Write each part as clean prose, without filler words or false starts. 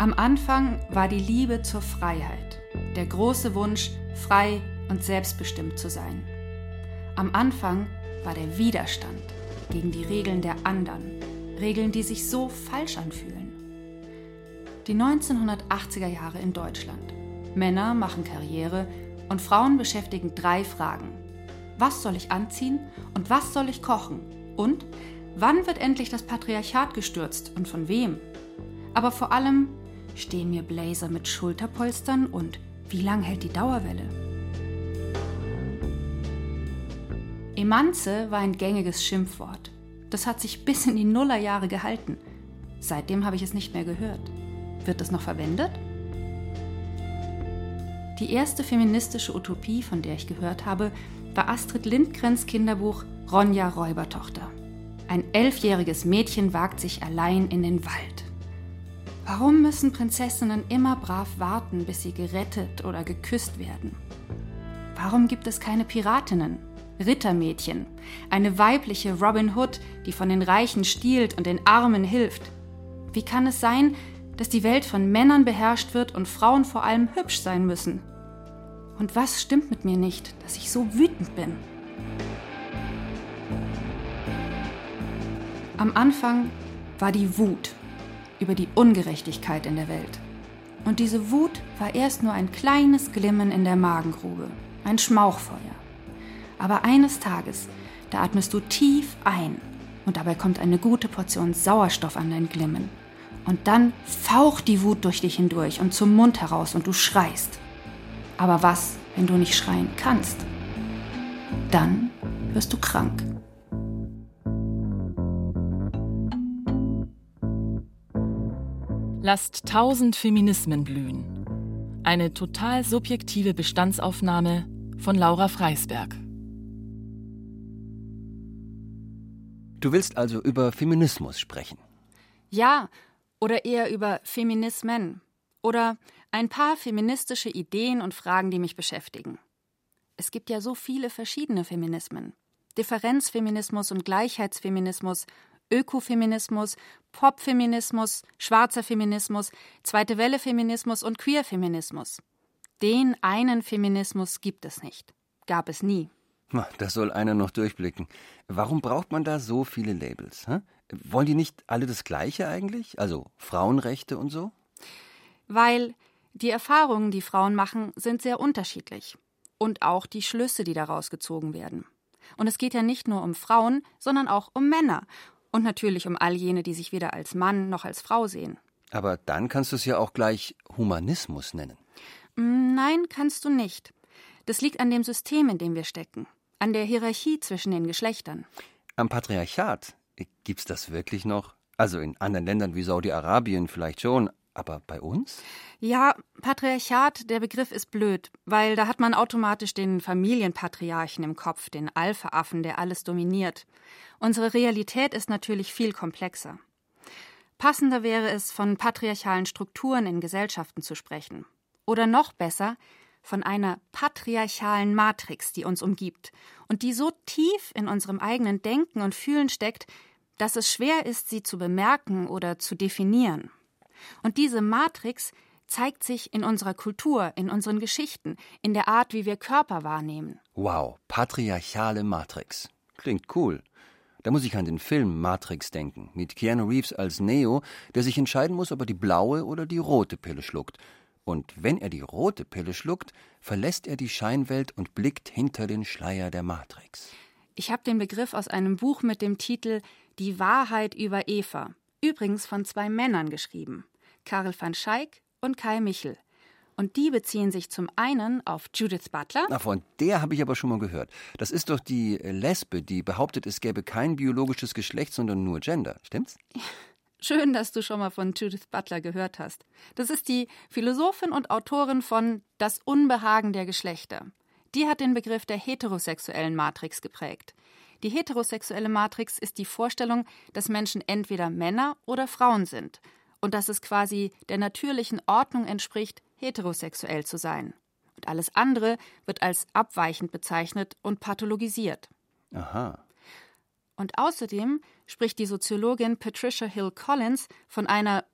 Am Anfang war die Liebe zur Freiheit, der große Wunsch, frei und selbstbestimmt zu sein. Am Anfang war der Widerstand gegen die Regeln der anderen, Regeln, die sich so falsch anfühlen. Die 1980er Jahre in Deutschland. Männer machen Karriere und Frauen beschäftigen 3 Fragen. Was soll ich anziehen und was soll ich kochen? Und wann wird endlich das Patriarchat gestürzt und von wem? Aber vor allem, stehen mir Blazer mit Schulterpolstern und wie lang hält die Dauerwelle? Emanze war ein gängiges Schimpfwort. Das hat sich bis in die Nullerjahre gehalten. Seitdem habe ich es nicht mehr gehört. Wird es noch verwendet? Die erste feministische Utopie, von der ich gehört habe, war Astrid Lindgrens Kinderbuch Ronja Räubertochter. Ein 11-jähriges Mädchen wagt sich allein in den Wald. Warum müssen Prinzessinnen immer brav warten, bis sie gerettet oder geküsst werden? Warum gibt es keine Piratinnen, Rittermädchen, eine weibliche Robin Hood, die von den Reichen stiehlt und den Armen hilft? Wie kann es sein, dass die Welt von Männern beherrscht wird und Frauen vor allem hübsch sein müssen? Und was stimmt mit mir nicht, dass ich so wütend bin? Am Anfang war die Wut über die Ungerechtigkeit in der Welt. Und diese Wut war erst nur ein kleines Glimmen in der Magengrube, ein Schmauchfeuer. Aber eines Tages, da atmest du tief ein und dabei kommt eine gute Portion Sauerstoff an dein Glimmen. Und dann faucht die Wut durch dich hindurch und zum Mund heraus und du schreist. Aber was, wenn du nicht schreien kannst? Dann wirst du krank. Lasst 1000 Feminismen blühen. Eine total subjektive Bestandsaufnahme von Laura Freisberg. Du willst also über Feminismus sprechen? Ja, oder eher über Feminismen. Oder ein paar feministische Ideen und Fragen, die mich beschäftigen. Es gibt ja so viele verschiedene Feminismen. Differenzfeminismus und Gleichheitsfeminismus, Ökofeminismus, Popfeminismus, schwarzer Feminismus, zweite Welle Feminismus und Queerfeminismus. Den einen Feminismus gibt es nicht. Gab es nie. Das soll einer noch durchblicken. Warum braucht man da so viele Labels? Hä? Wollen die nicht alle das Gleiche eigentlich? Also Frauenrechte und so? Weil die Erfahrungen, die Frauen machen, sind sehr unterschiedlich. Und auch die Schlüsse, die daraus gezogen werden. Und es geht ja nicht nur um Frauen, sondern auch um Männer. Und natürlich um all jene, die sich weder als Mann noch als Frau sehen. Aber dann kannst du es ja auch gleich Humanismus nennen. Nein, kannst du nicht. Das liegt an dem System, in dem wir stecken. An der Hierarchie zwischen den Geschlechtern. Am Patriarchat? Gibt's das wirklich noch? Also in anderen Ländern wie Saudi-Arabien vielleicht schon, aber bei uns? Ja, Patriarchat, der Begriff ist blöd, weil da hat man automatisch den Familienpatriarchen im Kopf, den Alpha-Affen, der alles dominiert. Unsere Realität ist natürlich viel komplexer. Passender wäre es, von patriarchalen Strukturen in Gesellschaften zu sprechen. Oder noch besser, von einer patriarchalen Matrix, die uns umgibt und die so tief in unserem eigenen Denken und Fühlen steckt, dass es schwer ist, sie zu bemerken oder zu definieren. Und diese Matrix zeigt sich in unserer Kultur, in unseren Geschichten, in der Art, wie wir Körper wahrnehmen. Wow, patriarchale Matrix. Klingt cool. Da muss ich an den Film Matrix denken, mit Keanu Reeves als Neo, der sich entscheiden muss, ob er die blaue oder die rote Pille schluckt. Und wenn er die rote Pille schluckt, verlässt er die Scheinwelt und blickt hinter den Schleier der Matrix. Ich habe den Begriff aus einem Buch mit dem Titel »Die Wahrheit über Eva«, übrigens von 2 Männern geschrieben, Karel van Schaik und Kai Michel. Und die beziehen sich zum einen auf Judith Butler. Na, von der habe ich aber schon mal gehört. Das ist doch die Lesbe, die behauptet, es gäbe kein biologisches Geschlecht, sondern nur Gender. Stimmt's? Schön, dass du schon mal von Judith Butler gehört hast. Das ist die Philosophin und Autorin von »Das Unbehagen der Geschlechter«. Die hat den Begriff der heterosexuellen Matrix geprägt. Die heterosexuelle Matrix ist die Vorstellung, dass Menschen entweder Männer oder Frauen sind und dass es quasi der natürlichen Ordnung entspricht, heterosexuell zu sein. Und alles andere wird als abweichend bezeichnet und pathologisiert. Aha. Und außerdem spricht die Soziologin Patricia Hill Collins von einer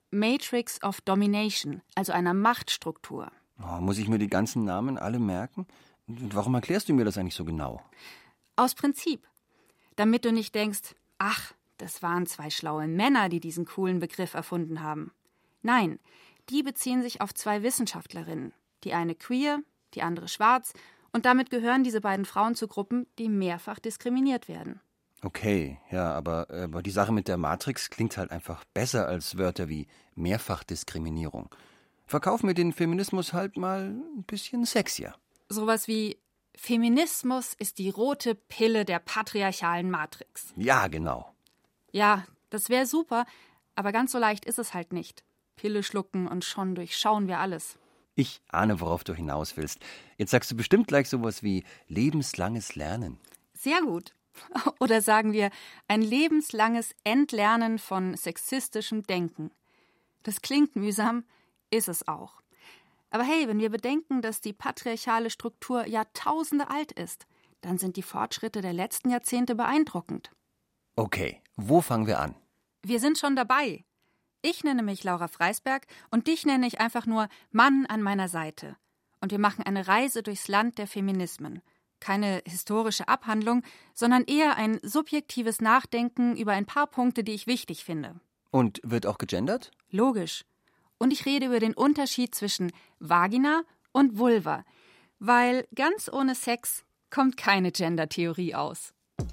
Matrix of Domination, also einer Machtstruktur. Oh, muss ich mir die ganzen Namen alle merken? Und warum erklärst du mir das eigentlich so genau? Aus Prinzip. Damit du nicht denkst, ach, das waren 2 schlaue Männer, die diesen coolen Begriff erfunden haben. Nein, die beziehen sich auf 2 Wissenschaftlerinnen. Die eine queer, die andere schwarz. Und damit gehören diese beiden Frauen zu Gruppen, die mehrfach diskriminiert werden. Okay, ja, aber die Sache mit der Matrix klingt halt einfach besser als Wörter wie Mehrfachdiskriminierung. Verkauf mir den Feminismus halt mal ein bisschen sexier. Sowas wie Feminismus ist die rote Pille der patriarchalen Matrix. Ja, genau. Ja, das wäre super, aber ganz so leicht ist es halt nicht. Pille schlucken und schon durchschauen wir alles. Ich ahne, worauf du hinaus willst. Jetzt sagst du bestimmt gleich sowas wie lebenslanges Lernen. Sehr gut. Oder sagen wir, ein lebenslanges Entlernen von sexistischem Denken. Das klingt mühsam, ist es auch. Aber hey, wenn wir bedenken, dass die patriarchale Struktur Jahrtausende alt ist, dann sind die Fortschritte der letzten Jahrzehnte beeindruckend. Okay, wo fangen wir an? Wir sind schon dabei. Ich nenne mich Laura Freisberg und dich nenne ich einfach nur Mann an meiner Seite. Und wir machen eine Reise durchs Land der Feminismen. Keine historische Abhandlung, sondern eher ein subjektives Nachdenken über ein paar Punkte, die ich wichtig finde. Und wird auch gegendert? Logisch. Und ich rede über den Unterschied zwischen Vagina und Vulva, weil ganz ohne Sex kommt keine Gender-Theorie aus.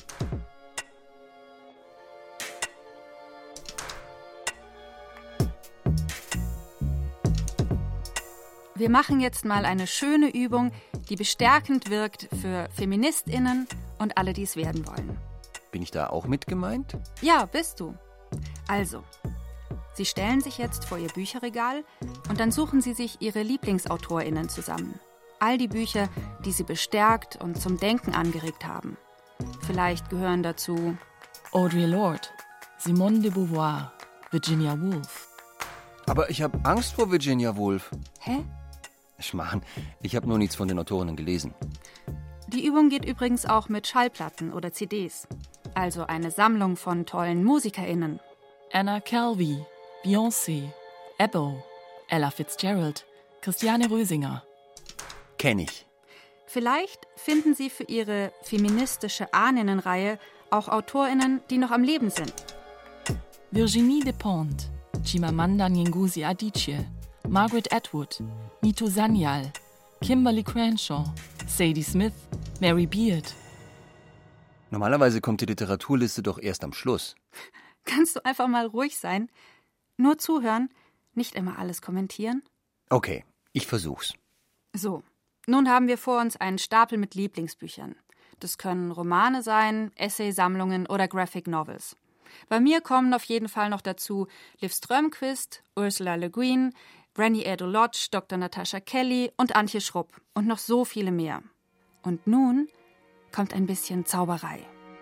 Wir machen jetzt mal eine schöne Übung, die bestärkend wirkt für FeministInnen und alle, die es werden wollen. Bin ich da auch mit gemeint? Ja, bist du. Also, Sie stellen sich jetzt vor Ihr Bücherregal und dann suchen Sie sich Ihre LieblingsautorInnen zusammen. All die Bücher, die Sie bestärkt und zum Denken angeregt haben. Vielleicht gehören dazu Audre Lorde, Simone de Beauvoir, Virginia Woolf. Aber ich habe Angst vor Virginia Woolf. Hä? Schmarrn, ich habe nur nichts von den Autorinnen gelesen. Die Übung geht übrigens auch mit Schallplatten oder CDs. Also eine Sammlung von tollen MusikerInnen. Anna Calvi, Beyoncé, Ebo, Ella Fitzgerald, Christiane Rösinger. Kenn ich. Vielleicht finden Sie für Ihre feministische Ahninnenreihe auch AutorInnen, die noch am Leben sind. Virginie Despentes, Chimamanda Ngozi Adichie, Margaret Atwood, Nitu Sanyal, Kimberly Crenshaw, Sadie Smith, Mary Beard. Normalerweise kommt die Literaturliste doch erst am Schluss. Kannst du einfach mal ruhig sein? Nur zuhören, nicht immer alles kommentieren? Okay, ich versuch's. So, nun haben wir vor uns einen Stapel mit Lieblingsbüchern. Das können Romane sein, Essaysammlungen oder Graphic Novels. Bei mir kommen auf jeden Fall noch dazu Liv Strömquist, Ursula Le Guin, Renée Edo Lodge, Dr. Natasha Kelly und Antje Schrupp und noch so viele mehr. Und nun kommt ein bisschen Zauberei.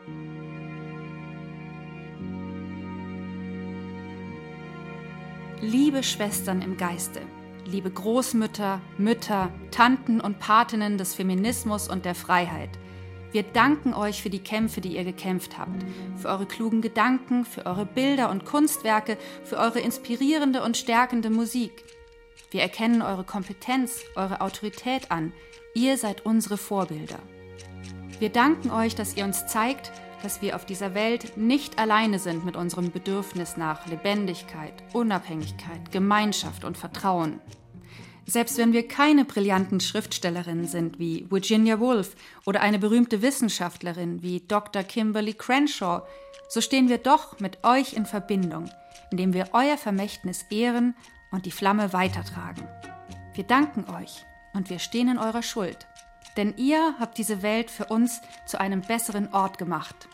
Liebe Schwestern im Geiste, liebe Großmütter, Mütter, Tanten und Patinnen des Feminismus und der Freiheit, wir danken euch für die Kämpfe, die ihr gekämpft habt, für eure klugen Gedanken, für eure Bilder und Kunstwerke, für eure inspirierende und stärkende Musik. Wir erkennen eure Kompetenz, eure Autorität an. Ihr seid unsere Vorbilder. Wir danken euch, dass ihr uns zeigt, dass wir auf dieser Welt nicht alleine sind mit unserem Bedürfnis nach Lebendigkeit, Unabhängigkeit, Gemeinschaft und Vertrauen. Selbst wenn wir keine brillanten Schriftstellerinnen sind wie Virginia Woolf oder eine berühmte Wissenschaftlerin wie Dr. Kimberly Crenshaw, so stehen wir doch mit euch in Verbindung, indem wir euer Vermächtnis ehren und die Flamme weitertragen. Wir danken euch und wir stehen in eurer Schuld. Denn ihr habt diese Welt für uns zu einem besseren Ort gemacht.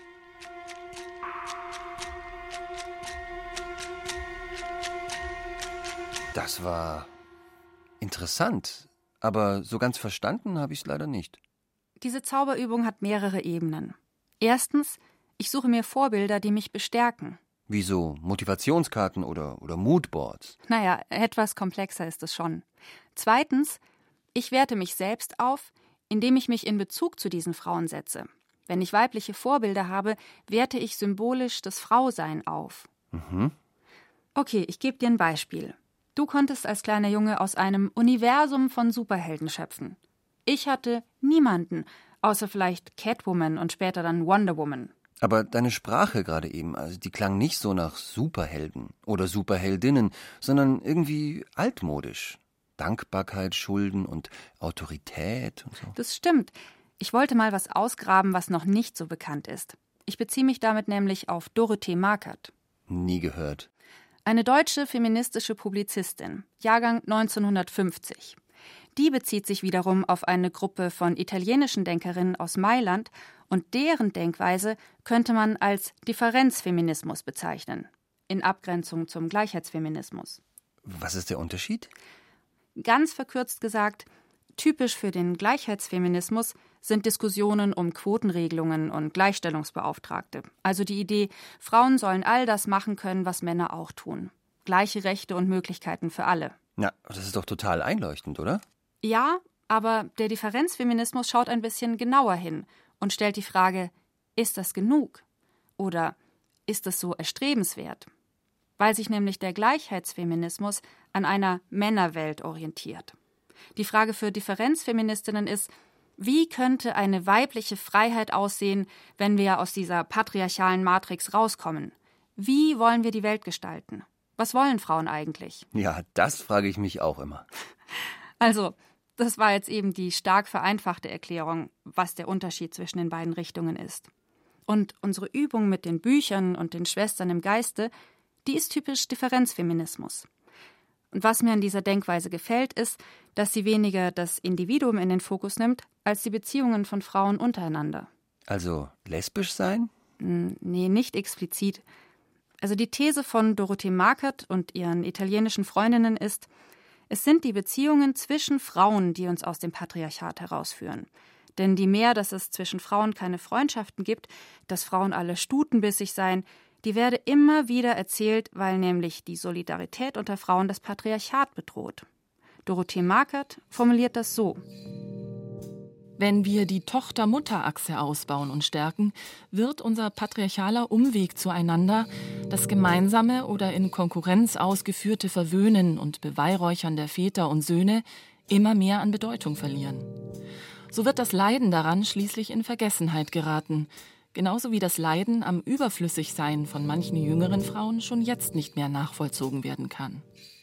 Das war interessant, aber so ganz verstanden habe ich es leider nicht. Diese Zauberübung hat mehrere Ebenen. Erstens, ich suche mir Vorbilder, die mich bestärken. Wie so Motivationskarten oder Moodboards. Naja, etwas komplexer ist es schon. Zweitens, ich werte mich selbst auf, indem ich mich in Bezug zu diesen Frauen setze. Wenn ich weibliche Vorbilder habe, werte ich symbolisch das Frausein auf. Mhm. Okay, ich gebe dir ein Beispiel. Du konntest als kleiner Junge aus einem Universum von Superhelden schöpfen. Ich hatte niemanden, außer vielleicht Catwoman und später dann Wonder Woman. Aber deine Sprache gerade eben, also die klang nicht so nach Superhelden oder Superheldinnen, sondern irgendwie altmodisch. Dankbarkeit, Schulden und Autorität und so. Das stimmt. Ich wollte mal was ausgraben, was noch nicht so bekannt ist. Ich beziehe mich damit nämlich auf Dorothee Markert. Nie gehört. Eine deutsche feministische Publizistin, Jahrgang 1950. Die bezieht sich wiederum auf eine Gruppe von italienischen Denkerinnen aus Mailand und deren Denkweise könnte man als Differenzfeminismus bezeichnen, in Abgrenzung zum Gleichheitsfeminismus. Was ist der Unterschied? Ganz verkürzt gesagt, typisch für den Gleichheitsfeminismus sind Diskussionen um Quotenregelungen und Gleichstellungsbeauftragte. Also die Idee, Frauen sollen all das machen können, was Männer auch tun. Gleiche Rechte und Möglichkeiten für alle. Na, das ist doch total einleuchtend, oder? Ja, aber der Differenzfeminismus schaut ein bisschen genauer hin und stellt die Frage, ist das genug? Oder ist das so erstrebenswert? Weil sich nämlich der Gleichheitsfeminismus an einer Männerwelt orientiert. Die Frage für Differenzfeministinnen ist, wie könnte eine weibliche Freiheit aussehen, wenn wir aus dieser patriarchalen Matrix rauskommen? Wie wollen wir die Welt gestalten? Was wollen Frauen eigentlich? Ja, das frage ich mich auch immer. Also, das war jetzt eben die stark vereinfachte Erklärung, was der Unterschied zwischen den beiden Richtungen ist. Und unsere Übung mit den Büchern und den Schwestern im Geiste, die ist typisch Differenzfeminismus. Und was mir an dieser Denkweise gefällt, ist, dass sie weniger das Individuum in den Fokus nimmt, als die Beziehungen von Frauen untereinander. Also lesbisch sein? Nee, nicht explizit. Also die These von Dorothee Markert und ihren italienischen Freundinnen ist, es sind die Beziehungen zwischen Frauen, die uns aus dem Patriarchat herausführen. Denn je mehr, dass es zwischen Frauen keine Freundschaften gibt, dass Frauen alle stutenbissig seien, die werde immer wieder erzählt, weil nämlich die Solidarität unter Frauen das Patriarchat bedroht. Dorothee Markert formuliert das so: Wenn wir die Tochter-Mutter-Achse ausbauen und stärken, wird unser patriarchaler Umweg zueinander, das gemeinsame oder in Konkurrenz ausgeführte Verwöhnen und Beweihräuchern der Väter und Söhne immer mehr an Bedeutung verlieren. So wird das Leiden daran schließlich in Vergessenheit geraten, genauso wie das Leiden am Überflüssigsein von manchen jüngeren Frauen schon jetzt nicht mehr nachvollzogen werden kann.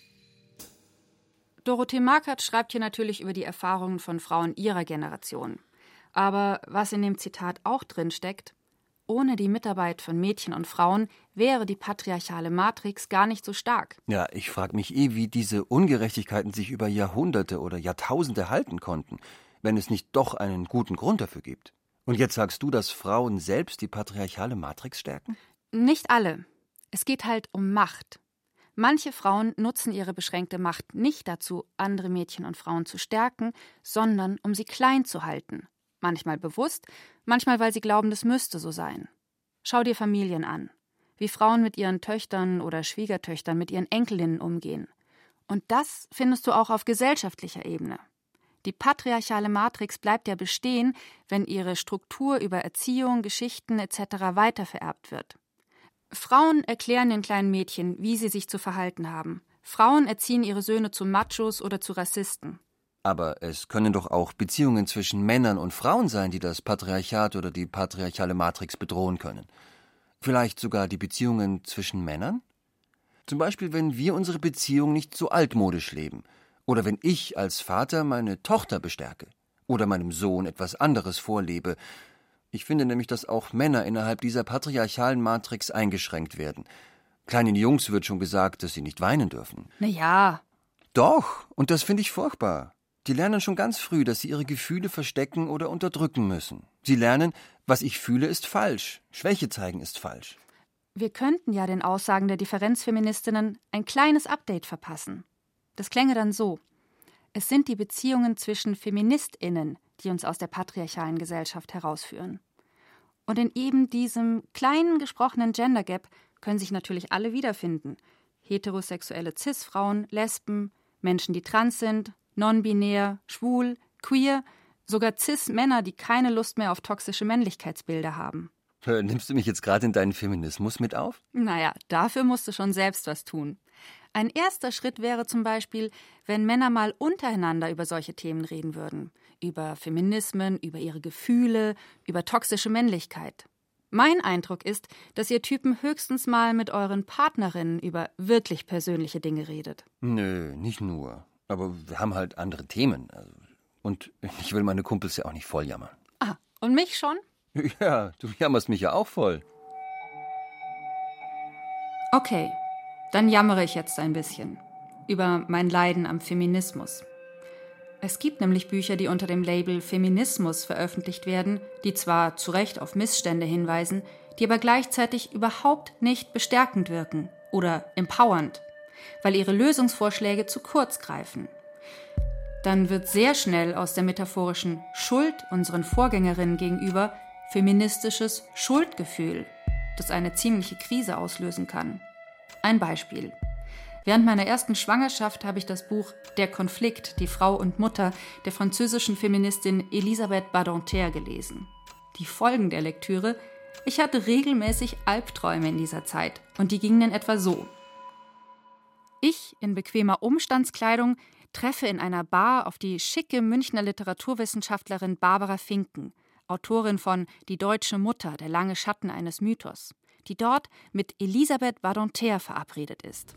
Dorothee Markert schreibt hier natürlich über die Erfahrungen von Frauen ihrer Generation. Aber was in dem Zitat auch drin steckt, ohne die Mitarbeit von Mädchen und Frauen wäre die patriarchale Matrix gar nicht so stark. Ja, ich frage mich wie diese Ungerechtigkeiten sich über Jahrhunderte oder Jahrtausende halten konnten, wenn es nicht doch einen guten Grund dafür gibt. Und jetzt sagst du, dass Frauen selbst die patriarchale Matrix stärken? Nicht alle. Es geht halt um Macht. Manche Frauen nutzen ihre beschränkte Macht nicht dazu, andere Mädchen und Frauen zu stärken, sondern um sie klein zu halten. Manchmal bewusst, manchmal weil sie glauben, das müsste so sein. Schau dir Familien an, wie Frauen mit ihren Töchtern oder Schwiegertöchtern, mit ihren Enkelinnen umgehen. Und das findest du auch auf gesellschaftlicher Ebene. Die patriarchale Matrix bleibt ja bestehen, wenn ihre Struktur über Erziehung, Geschichten etc. weitervererbt wird. Frauen erklären den kleinen Mädchen, wie sie sich zu verhalten haben. Frauen erziehen ihre Söhne zu Machos oder zu Rassisten. Aber es können doch auch Beziehungen zwischen Männern und Frauen sein, die das Patriarchat oder die patriarchale Matrix bedrohen können. Vielleicht sogar die Beziehungen zwischen Männern? Zum Beispiel, wenn wir unsere Beziehung nicht so altmodisch leben. Oder wenn ich als Vater meine Tochter bestärke. Oder meinem Sohn etwas anderes vorlebe. Ich finde nämlich, dass auch Männer innerhalb dieser patriarchalen Matrix eingeschränkt werden. Kleinen Jungs wird schon gesagt, dass sie nicht weinen dürfen. Naja. Doch, und das finde ich furchtbar. Die lernen schon ganz früh, dass sie ihre Gefühle verstecken oder unterdrücken müssen. Sie lernen, was ich fühle, ist falsch. Schwäche zeigen ist falsch. Wir könnten ja den Aussagen der Differenzfeministinnen ein kleines Update verpassen. Das klänge dann so: Es sind die Beziehungen zwischen FeministInnen, die uns aus der patriarchalen Gesellschaft herausführen. Und in eben diesem kleinen gesprochenen Gender Gap können sich natürlich alle wiederfinden. Heterosexuelle Cis-Frauen, Lesben, Menschen, die trans sind, non-binär, schwul, queer, sogar Cis-Männer, die keine Lust mehr auf toxische Männlichkeitsbilder haben. Nimmst du mich jetzt gerade in deinen Feminismus mit auf? Naja, dafür musst du schon selbst was tun. Ein erster Schritt wäre zum Beispiel, wenn Männer mal untereinander über solche Themen reden würden. Über Feminismen, über ihre Gefühle, über toxische Männlichkeit. Mein Eindruck ist, dass ihr Typen höchstens mal mit euren Partnerinnen über wirklich persönliche Dinge redet. Nö, nicht nur. Aber wir haben halt andere Themen. Und ich will meine Kumpels ja auch nicht voll jammern. Ah, und mich schon? Ja, du jammerst mich ja auch voll. Okay, dann jammere ich jetzt ein bisschen. Über mein Leiden am Feminismus. Es gibt nämlich Bücher, die unter dem Label Feminismus veröffentlicht werden, die zwar zu Recht auf Missstände hinweisen, die aber gleichzeitig überhaupt nicht bestärkend wirken oder empowernd, weil ihre Lösungsvorschläge zu kurz greifen. Dann wird sehr schnell aus der metaphorischen Schuld unseren Vorgängerinnen gegenüber feministisches Schuldgefühl, das eine ziemliche Krise auslösen kann. Ein Beispiel. Während meiner ersten Schwangerschaft habe ich das Buch Der Konflikt, die Frau und Mutter der französischen Feministin Elisabeth Badinter gelesen. Die Folgen der Lektüre: Ich hatte regelmäßig Albträume in dieser Zeit und die gingen in etwa so. Ich in bequemer Umstandskleidung treffe in einer Bar auf die schicke Münchner Literaturwissenschaftlerin Barbara Finken, Autorin von Die deutsche Mutter, der lange Schatten eines Mythos, die dort mit Elisabeth Badinter verabredet ist.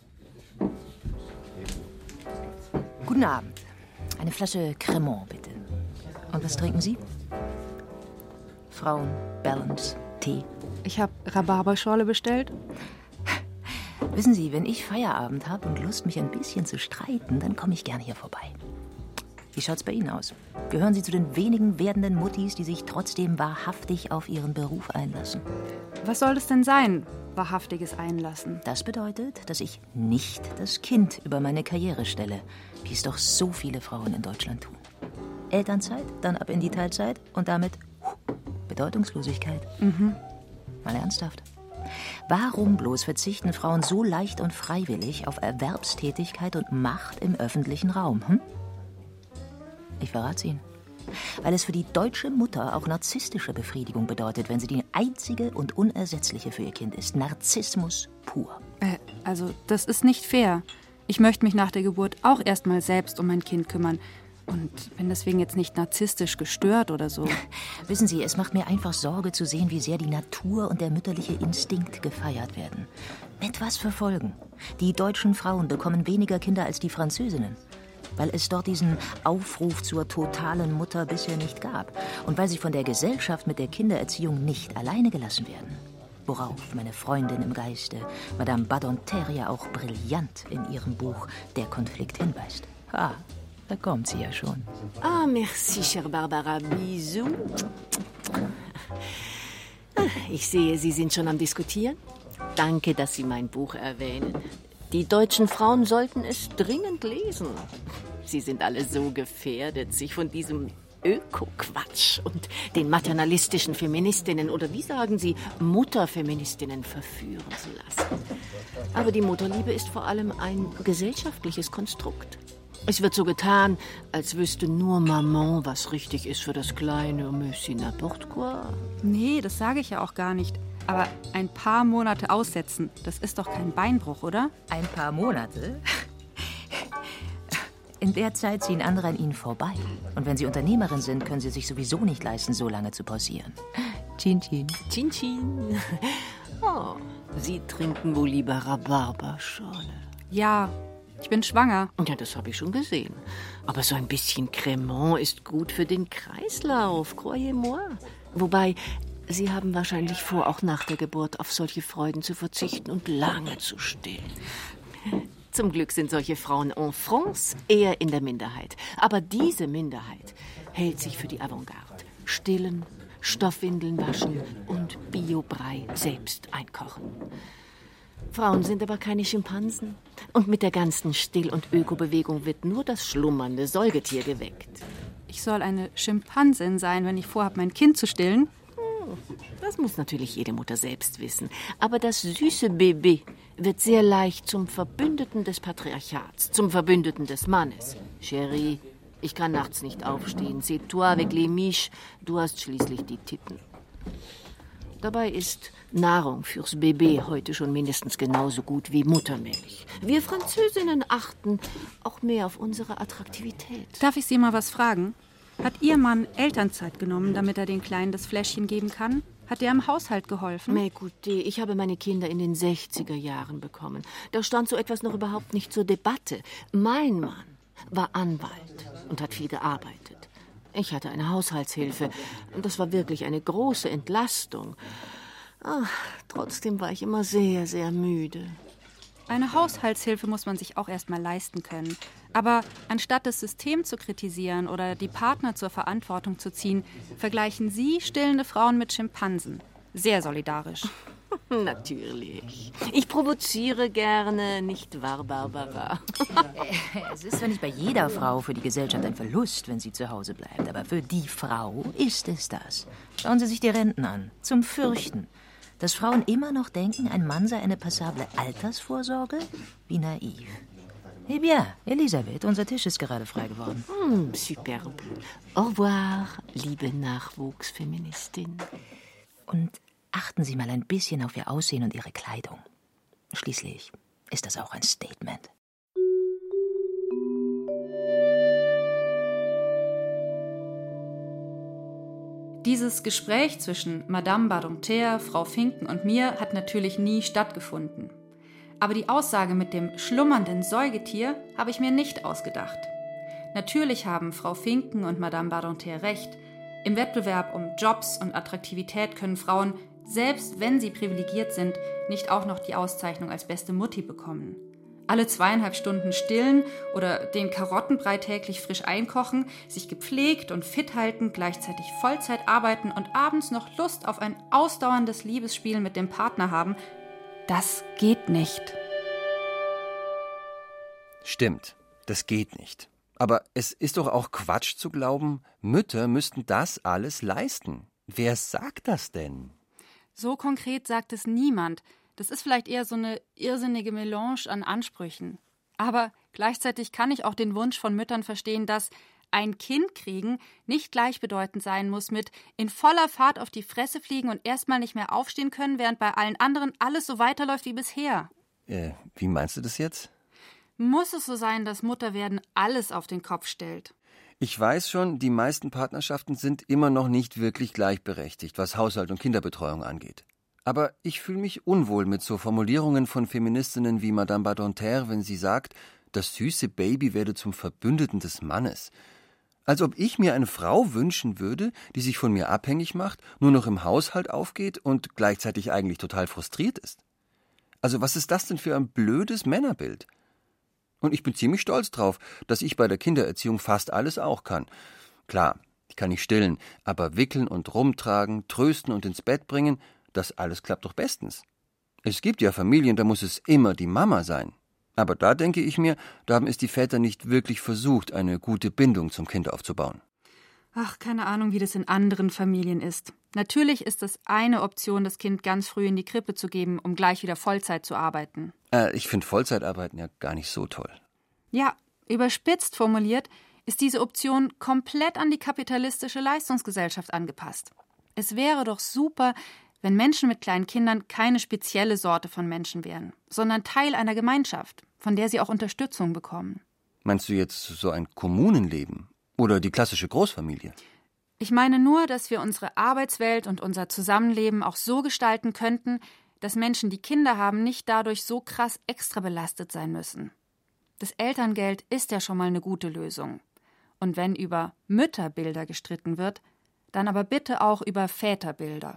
Guten Abend. Eine Flasche Cremant, bitte. Und was trinken Sie? Frauen, Balance, Tee. Ich habe Rhabarberschorle bestellt. Wissen Sie, wenn ich Feierabend habe und Lust, mich ein bisschen zu streiten, dann komme ich gerne hier vorbei. Wie schaut's bei Ihnen aus? Gehören Sie zu den wenigen werdenden Muttis, die sich trotzdem wahrhaftig auf ihren Beruf einlassen? Was soll das denn sein, wahrhaftiges Einlassen? Das bedeutet, dass ich nicht das Kind über meine Karriere stelle, wie es doch so viele Frauen in Deutschland tun. Elternzeit, dann ab in die Teilzeit und damit Bedeutungslosigkeit. Mal ernsthaft. Warum bloß verzichten Frauen so leicht und freiwillig auf Erwerbstätigkeit und Macht im öffentlichen Raum? Ich verrate es Ihnen. Weil es für die deutsche Mutter auch narzisstische Befriedigung bedeutet, wenn sie die einzige und unersetzliche für ihr Kind ist. Narzissmus pur. Also, das ist nicht fair. Ich möchte mich nach der Geburt auch erst mal selbst um mein Kind kümmern. Und bin deswegen jetzt nicht narzisstisch gestört oder so. Wissen Sie, es macht mir einfach Sorge zu sehen, wie sehr die Natur und der mütterliche Instinkt gefeiert werden. Mit was für Folgen? Die deutschen Frauen bekommen weniger Kinder als die Französinnen. Weil es dort diesen Aufruf zur totalen Mutter bisher nicht gab. Und weil sie von der Gesellschaft mit der Kindererziehung nicht alleine gelassen werden. Worauf meine Freundin im Geiste, Madame Badinter, ja auch brillant in ihrem Buch Der Konflikt hinweist. Da kommt sie ja schon. Ah, merci, chère Barbara. Bisous. Ich sehe, Sie sind schon am Diskutieren. Danke, dass Sie mein Buch erwähnen. Die deutschen Frauen sollten es dringend lesen. Sie sind alle so gefährdet, sich von diesem Öko-Quatsch und den maternalistischen Feministinnen oder wie sagen Sie, Mutterfeministinnen verführen zu lassen. Aber die Mutterliebe ist vor allem ein gesellschaftliches Konstrukt. Es wird so getan, als wüsste nur Maman, was richtig ist für das kleine Monsieur n'importe quoi. Nee, das sage ich ja auch gar nicht. Aber ein paar Monate aussetzen, das ist doch kein Beinbruch, oder? Ein paar Monate? In der Zeit ziehen andere an Ihnen vorbei. Und wenn Sie Unternehmerin sind, können Sie sich sowieso nicht leisten, so lange zu pausieren. Chin, chin. Chin, chin. Oh, Sie trinken wohl lieber Rhabarberschorle. Ja, ich bin schwanger. Ja, das habe ich schon gesehen. Aber so ein bisschen Cremant ist gut für den Kreislauf, croyez-moi. Wobei, Sie haben wahrscheinlich vor, auch nach der Geburt auf solche Freuden zu verzichten und lange zu stillen. Zum Glück sind solche Frauen en France eher in der Minderheit. Aber diese Minderheit hält sich für die Avantgarde. Stillen, Stoffwindeln waschen und Biobrei selbst einkochen. Frauen sind aber keine Schimpansen. Und mit der ganzen Still- und Ökobewegung wird nur das schlummernde Säugetier geweckt. Ich soll eine Schimpansin sein, wenn ich vorhabe, mein Kind zu stillen? Das muss natürlich jede Mutter selbst wissen. Aber das süße Baby wird sehr leicht zum Verbündeten des Patriarchats, zum Verbündeten des Mannes. Chérie, ich kann nachts nicht aufstehen. C'est toi avec les miches. Du hast schließlich die Titten. Dabei ist Nahrung fürs Baby heute schon mindestens genauso gut wie Muttermilch. Wir Französinnen achten auch mehr auf unsere Attraktivität. Darf ich Sie mal was fragen? Hat Ihr Mann Elternzeit genommen, damit er den Kleinen das Fläschchen geben kann? Hat er im Haushalt geholfen? Mais écoutez, ich habe meine Kinder in den 60er Jahren bekommen. Da stand so etwas noch überhaupt nicht zur Debatte. Mein Mann war Anwalt und hat viel gearbeitet. Ich hatte eine Haushaltshilfe. Das war wirklich eine große Entlastung. Trotzdem war ich immer sehr, sehr müde. Eine Haushaltshilfe muss man sich auch erst mal leisten können. Aber anstatt das System zu kritisieren oder die Partner zur Verantwortung zu ziehen, vergleichen Sie stillende Frauen mit Schimpansen. Sehr solidarisch. Natürlich. Ich provoziere gerne, nicht wahr, Barbara? Es ist zwar nicht bei jeder Frau für die Gesellschaft ein Verlust, wenn sie zu Hause bleibt, aber für die Frau ist es das. Schauen Sie sich die Renten an. Zum Fürchten. Dass Frauen immer noch denken, ein Mann sei eine passable Altersvorsorge? Wie naiv. Eh bien, Elisabeth, unser Tisch ist gerade frei geworden. Superbe. Au revoir, liebe Nachwuchsfeministin. Und achten Sie mal ein bisschen auf Ihr Aussehen und Ihre Kleidung. Schließlich ist das auch ein Statement. Dieses Gespräch zwischen Madame Badinter, Frau Finken und mir hat natürlich nie stattgefunden. Aber die Aussage mit dem schlummernden Säugetier habe ich mir nicht ausgedacht. Natürlich haben Frau Finken und Madame Badinter recht. Im Wettbewerb um Jobs und Attraktivität können Frauen, selbst wenn sie privilegiert sind, nicht auch noch die Auszeichnung als beste Mutti bekommen. Alle 2,5 Stunden stillen oder den Karottenbrei täglich frisch einkochen, sich gepflegt und fit halten, gleichzeitig Vollzeit arbeiten und abends noch Lust auf ein ausdauerndes Liebesspiel mit dem Partner haben, das geht nicht. Stimmt, das geht nicht. Aber es ist doch auch Quatsch zu glauben, Mütter müssten das alles leisten. Wer sagt das denn? So konkret sagt es niemand. Das ist vielleicht eher so eine irrsinnige Melange an Ansprüchen. Aber gleichzeitig kann ich auch den Wunsch von Müttern verstehen, dass ein Kind kriegen nicht gleichbedeutend sein muss mit in voller Fahrt auf die Fresse fliegen und erstmal nicht mehr aufstehen können, während bei allen anderen alles so weiterläuft wie bisher. Wie meinst du das jetzt? Muss es so sein, dass Mutterwerden alles auf den Kopf stellt? Ich weiß schon, die meisten Partnerschaften sind immer noch nicht wirklich gleichberechtigt, was Haushalt und Kinderbetreuung angeht. Aber ich fühle mich unwohl mit so Formulierungen von Feministinnen wie Madame Badinter, wenn sie sagt, das süße Baby werde zum Verbündeten des Mannes. Als ob ich mir eine Frau wünschen würde, die sich von mir abhängig macht, nur noch im Haushalt aufgeht und gleichzeitig eigentlich total frustriert ist. Also was ist das denn für ein blödes Männerbild? Und ich bin ziemlich stolz drauf, dass ich bei der Kindererziehung fast alles auch kann. Klar, ich kann nicht stillen, aber wickeln und rumtragen, trösten und ins Bett bringen, das alles klappt doch bestens. Es gibt ja Familien, da muss es immer die Mama sein. Aber da denke ich mir, da haben es die Väter nicht wirklich versucht, eine gute Bindung zum Kind aufzubauen. Ach, keine Ahnung, wie das in anderen Familien ist. Natürlich ist es eine Option, das Kind ganz früh in die Krippe zu geben, um gleich wieder Vollzeit zu arbeiten. Ich finde Vollzeitarbeiten ja gar nicht so toll. Ja, überspitzt formuliert ist diese Option komplett an die kapitalistische Leistungsgesellschaft angepasst. Es wäre doch super, wenn Menschen mit kleinen Kindern keine spezielle Sorte von Menschen wären, sondern Teil einer Gemeinschaft, von der sie auch Unterstützung bekommen. Meinst du jetzt so ein Kommunenleben oder die klassische Großfamilie? Ich meine nur, dass wir unsere Arbeitswelt und unser Zusammenleben auch so gestalten könnten, dass Menschen, die Kinder haben, nicht dadurch so krass extra belastet sein müssen. Das Elterngeld ist ja schon mal eine gute Lösung. Und wenn über Mütterbilder gestritten wird, dann aber bitte auch über Väterbilder.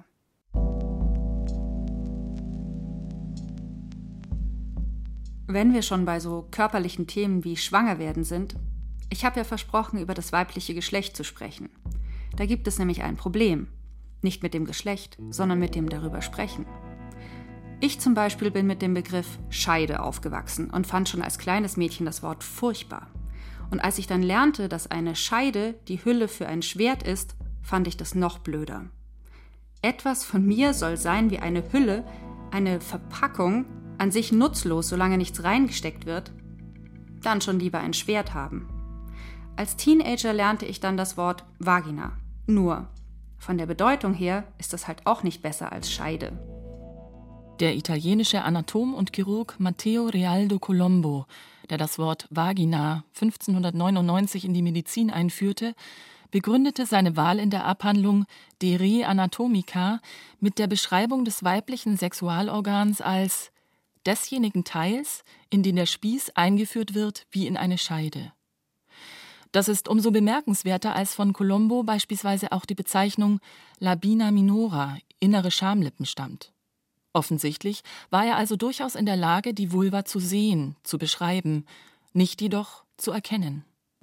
Wenn wir schon bei so körperlichen Themen wie Schwangerwerden sind, ich habe ja versprochen, über das weibliche Geschlecht zu sprechen. Da gibt es nämlich ein Problem. Nicht mit dem Geschlecht, sondern mit dem darüber sprechen. Ich zum Beispiel bin mit dem Begriff Scheide aufgewachsen und fand schon als kleines Mädchen das Wort furchtbar. Und als ich dann lernte, dass eine Scheide die Hülle für ein Schwert ist, fand ich das noch blöder. Etwas von mir soll sein wie eine Hülle, eine Verpackung, an sich nutzlos, solange nichts reingesteckt wird, dann schon lieber ein Schwert haben. Als Teenager lernte ich dann das Wort Vagina. Nur, Von der Bedeutung her ist das halt auch nicht besser als Scheide. Der italienische Anatom und Chirurg Matteo Realdo Colombo, der das Wort Vagina 1599 in die Medizin einführte, begründete seine Wahl in der Abhandlung De Re Anatomica mit der Beschreibung des weiblichen Sexualorgans als desjenigen Teils, in den der Spieß eingeführt wird wie in eine Scheide. Das ist umso bemerkenswerter, als von Colombo beispielsweise auch die Bezeichnung Labina minora, innere Schamlippen, stammt. Offensichtlich war er also durchaus in der Lage, die Vulva zu sehen, zu beschreiben, nicht jedoch zu erkennen.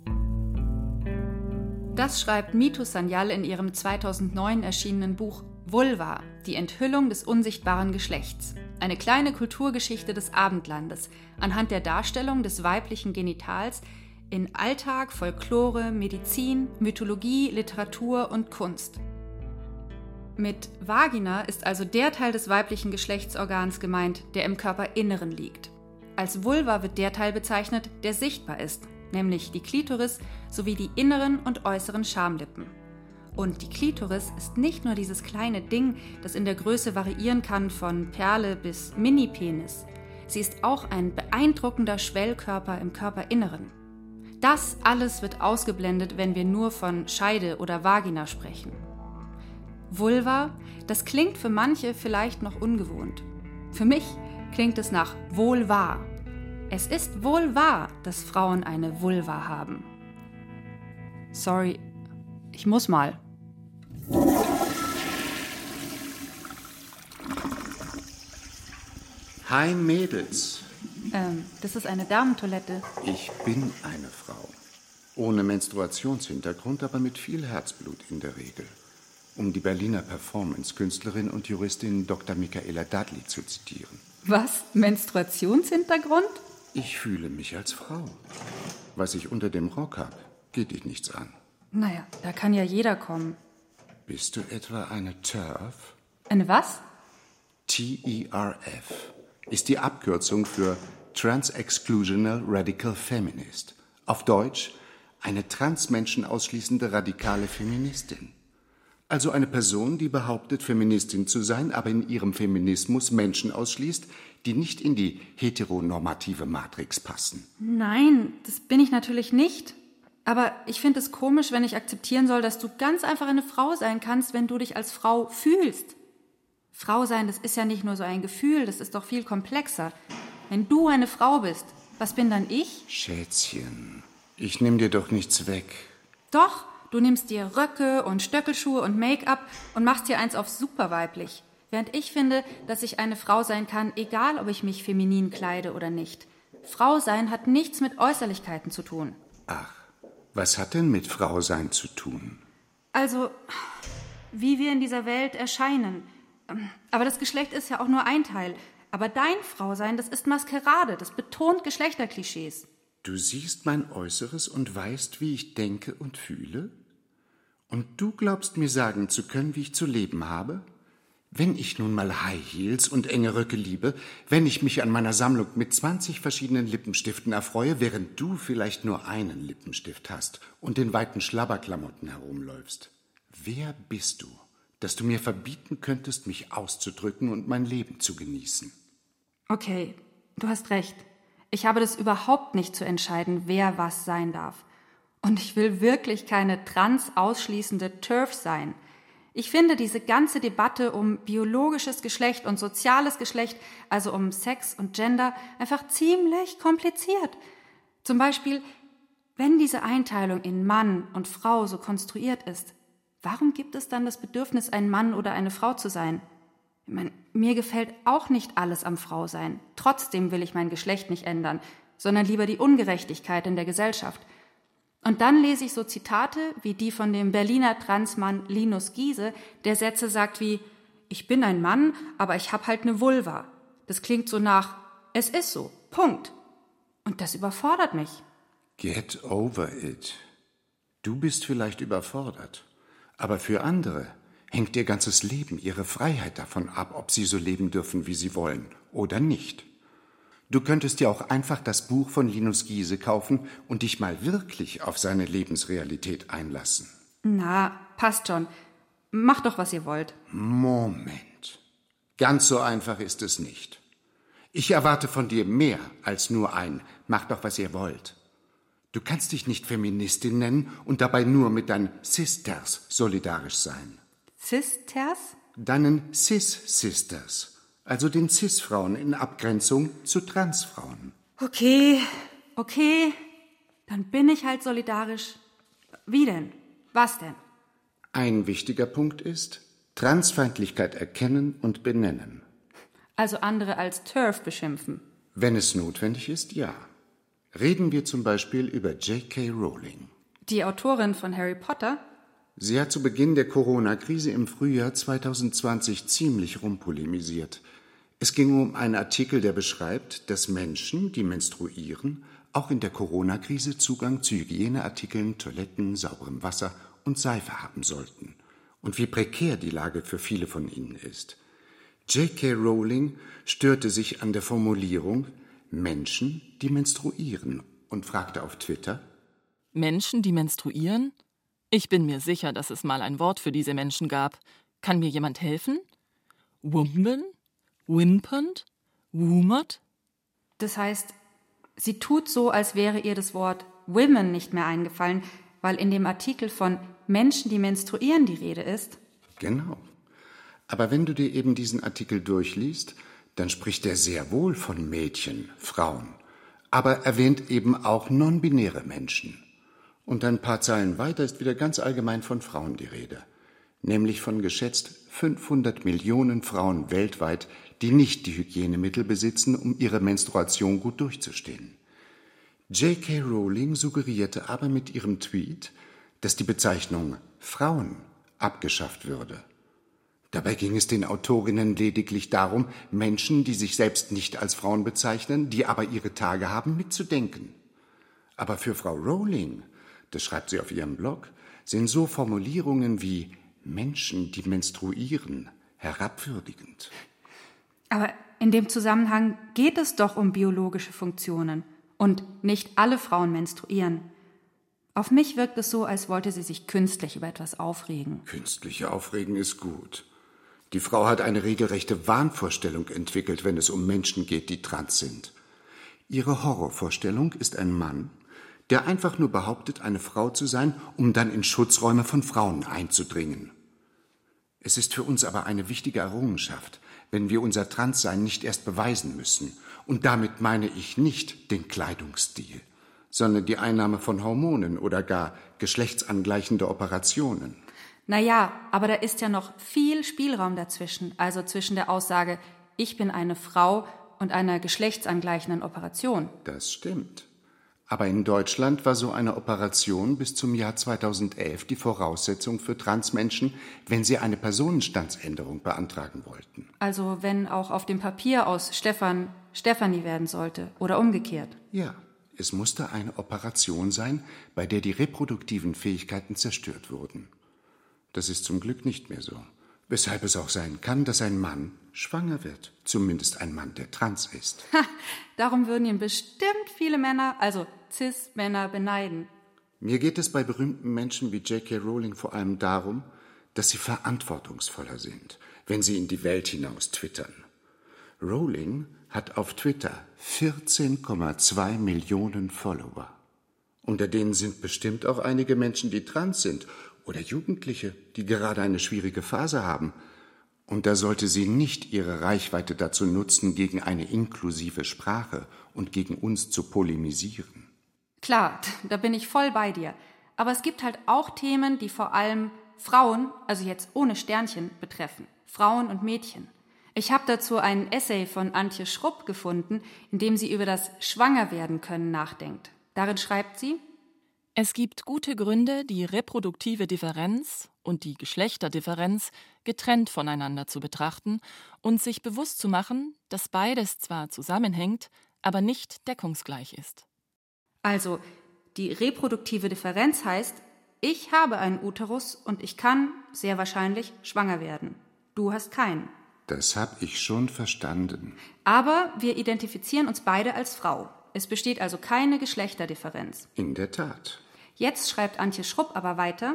Das schreibt Mitu Sanyal in ihrem 2009 erschienenen Buch Vulva, die Enthüllung des unsichtbaren Geschlechts. Eine kleine Kulturgeschichte des Abendlandes anhand der Darstellung des weiblichen Genitals in Alltag, Folklore, Medizin, Mythologie, Literatur und Kunst. Mit Vagina ist also der Teil des weiblichen Geschlechtsorgans gemeint, der im Körperinneren liegt. Als Vulva wird der Teil bezeichnet, der sichtbar ist, nämlich die Klitoris sowie die inneren und äußeren Schamlippen. Und die Klitoris ist nicht nur dieses kleine Ding, das in der Größe variieren kann von Perle bis Mini-Penis. Sie ist auch ein beeindruckender Schwellkörper im Körperinneren. Das alles wird ausgeblendet, wenn wir nur von Scheide oder Vagina sprechen. Vulva, das klingt für manche vielleicht noch ungewohnt. Für mich klingt es nach wohl wahr. Es ist wohl wahr, dass Frauen eine Vulva haben. Sorry, ich muss mal. Hi Mädels. Das ist eine Damentoilette. Ich bin eine Frau. Ohne Menstruationshintergrund, aber mit viel Herzblut in der Regel. Um die Berliner Performance-Künstlerin und Juristin Dr. Michaela Dudley zu zitieren. Was? Menstruationshintergrund? Ich fühle mich als Frau. Was ich unter dem Rock habe, geht dich nichts an. Naja, da kann ja jeder kommen. Bist du etwa eine TERF? Eine was? TERF ist die Abkürzung für Trans-Exclusional Radical Feminist. Auf Deutsch eine Transmenschen ausschließende radikale Feministin. Also eine Person, die behauptet, Feministin zu sein, aber in ihrem Feminismus Menschen ausschließt, die nicht in die heteronormative Matrix passen. Nein, das bin ich natürlich nicht. Aber ich finde es komisch, wenn ich akzeptieren soll, dass du ganz einfach eine Frau sein kannst, wenn du dich als Frau fühlst. Frau sein, das ist ja nicht nur so ein Gefühl, das ist doch viel komplexer. Wenn du eine Frau bist, was bin dann ich? Schätzchen, ich nehme dir doch nichts weg. Doch, du nimmst dir Röcke und Stöckelschuhe und Make-up und machst dir eins auf super weiblich. Während ich finde, dass ich eine Frau sein kann, egal ob ich mich feminin kleide oder nicht. Frau sein hat nichts mit Äußerlichkeiten zu tun. Ach, was hat denn mit Frau sein zu tun? Also, wie wir in dieser Welt erscheinen. Aber das Geschlecht ist ja auch nur ein Teil. Aber dein Frausein, das ist Maskerade, das betont Geschlechterklischees. Du siehst mein Äußeres und weißt, wie ich denke und fühle? Und du glaubst mir sagen zu können, wie ich zu leben habe? Wenn ich nun mal High Heels und enge Röcke liebe, wenn ich mich an meiner Sammlung mit 20 verschiedenen Lippenstiften erfreue, während du vielleicht nur einen Lippenstift hast und in weiten Schlabberklamotten herumläufst. Wer bist du, dass du mir verbieten könntest, mich auszudrücken und mein Leben zu genießen? Okay, du hast recht. Ich habe das überhaupt nicht zu entscheiden, wer was sein darf. Und ich will wirklich keine trans-ausschließende TERF sein. Ich finde diese ganze Debatte um biologisches Geschlecht und soziales Geschlecht, also um Sex und Gender, einfach ziemlich kompliziert. Zum Beispiel, wenn diese Einteilung in Mann und Frau so konstruiert ist, warum gibt es dann das Bedürfnis, ein Mann oder eine Frau zu sein? Ich meine, mir gefällt auch nicht alles am Frausein. Trotzdem will ich mein Geschlecht nicht ändern, sondern lieber die Ungerechtigkeit in der Gesellschaft. Und dann lese ich so Zitate wie die von dem Berliner Transmann Linus Giese, der Sätze sagt wie: Ich bin ein Mann, aber ich habe halt eine Vulva. Das klingt so nach: Es ist so, Punkt. Und das überfordert mich. Get over it. Du bist vielleicht überfordert, aber für andere hängt ihr ganzes Leben, ihre Freiheit davon ab, ob sie so leben dürfen, wie sie wollen oder nicht. Du könntest ja auch einfach das Buch von Linus Giese kaufen und dich mal wirklich auf seine Lebensrealität einlassen. Na, passt schon. Macht doch, was ihr wollt. Moment. Ganz so einfach ist es nicht. Ich erwarte von dir mehr als nur ein Macht doch, was ihr wollt. Du kannst dich nicht Feministin nennen und dabei nur mit deinen Sisters solidarisch sein. Sisters? Deinen Cis-Sisters, also den Cis-Frauen in Abgrenzung zu Transfrauen. Okay, dann bin ich halt solidarisch. Wie denn? Was denn? Ein wichtiger Punkt ist, Transfeindlichkeit erkennen und benennen. Also andere als TERF beschimpfen. Wenn es notwendig ist, ja. Reden wir zum Beispiel über J.K. Rowling. Die Autorin von Harry Potter? Sie hat zu Beginn der Corona-Krise im Frühjahr 2020 ziemlich rumpolemisiert. Es ging um einen Artikel, der beschreibt, dass Menschen, die menstruieren, auch in der Corona-Krise Zugang zu Hygieneartikeln, Toiletten, sauberem Wasser und Seife haben sollten. Und wie prekär die Lage für viele von ihnen ist. J.K. Rowling störte sich an der Formulierung Menschen, die menstruieren und fragte auf Twitter: Menschen, die menstruieren? Ich bin mir sicher, dass es mal ein Wort für diese Menschen gab. Kann mir jemand helfen? Woman? Wimpernd? Wumert? Das heißt, sie tut so, als wäre ihr das Wort Women nicht mehr eingefallen, weil in dem Artikel von Menschen, die menstruieren, die Rede ist. Genau. Aber wenn du dir eben diesen Artikel durchliest, dann spricht er sehr wohl von Mädchen, Frauen, aber erwähnt eben auch non-binäre Menschen. Und ein paar Zeilen weiter ist wieder ganz allgemein von Frauen die Rede, nämlich von geschätzt 500 Millionen Frauen weltweit, die nicht die Hygienemittel besitzen, um ihre Menstruation gut durchzustehen. J.K. Rowling suggerierte aber mit ihrem Tweet, dass die Bezeichnung Frauen abgeschafft würde. Dabei ging es den Autorinnen lediglich darum, Menschen, die sich selbst nicht als Frauen bezeichnen, die aber ihre Tage haben, mitzudenken. Aber für Frau Rowling, das schreibt sie auf ihrem Blog, sind so Formulierungen wie Menschen, die menstruieren, herabwürdigend. Aber in dem Zusammenhang geht es doch um biologische Funktionen. Und nicht alle Frauen menstruieren. Auf mich wirkt es so, als wollte sie sich künstlich über etwas aufregen. Künstliche Aufregen ist gut. Die Frau hat eine regelrechte Wahnvorstellung entwickelt, wenn es um Menschen geht, die trans sind. Ihre Horrorvorstellung ist ein Mann, der einfach nur behauptet, eine Frau zu sein, um dann in Schutzräume von Frauen einzudringen. Es ist für uns aber eine wichtige Errungenschaft, wenn wir unser Transsein nicht erst beweisen müssen. Und damit meine ich nicht den Kleidungsstil, sondern die Einnahme von Hormonen oder gar geschlechtsangleichende Operationen. Naja, aber da ist ja noch viel Spielraum dazwischen, also zwischen der Aussage, ich bin eine Frau und einer geschlechtsangleichenden Operation. Das stimmt. Aber in Deutschland war so eine Operation bis zum Jahr 2011 die Voraussetzung für Transmenschen, wenn sie eine Personenstandsänderung beantragen wollten. Also wenn auch auf dem Papier aus Stefan Stefanie werden sollte oder umgekehrt. Ja, es musste eine Operation sein, bei der die reproduktiven Fähigkeiten zerstört wurden. Das ist zum Glück nicht mehr so. Weshalb es auch sein kann, dass ein Mann schwanger wird. Zumindest ein Mann, der trans ist. Darum würden ihn bestimmt viele Männer, also Cis-Männer, beneiden. Mir geht es bei berühmten Menschen wie J.K. Rowling vor allem darum, dass sie verantwortungsvoller sind, wenn sie in die Welt hinaus twittern. Rowling hat auf Twitter 14,2 Millionen Follower. Unter denen sind bestimmt auch einige Menschen, die trans sind oder Jugendliche, die gerade eine schwierige Phase haben. Und da sollte sie nicht ihre Reichweite dazu nutzen, gegen eine inklusive Sprache und gegen uns zu polemisieren. Klar, da bin ich voll bei dir. Aber es gibt halt auch Themen, die vor allem Frauen, also jetzt ohne Sternchen, betreffen. Frauen und Mädchen. Ich habe dazu einen Essay von Antje Schrupp gefunden, in dem sie über das Schwangerwerden-Können nachdenkt. Darin schreibt sie: Es gibt gute Gründe, die reproduktive Differenz und die Geschlechterdifferenz getrennt voneinander zu betrachten und sich bewusst zu machen, dass beides zwar zusammenhängt, aber nicht deckungsgleich ist. Also, die reproduktive Differenz heißt, ich habe einen Uterus und ich kann, sehr wahrscheinlich, schwanger werden. Du hast keinen. Das habe ich schon verstanden. Aber wir identifizieren uns beide als Frau. Es besteht also keine Geschlechterdifferenz. In der Tat. Jetzt schreibt Antje Schrupp aber weiter: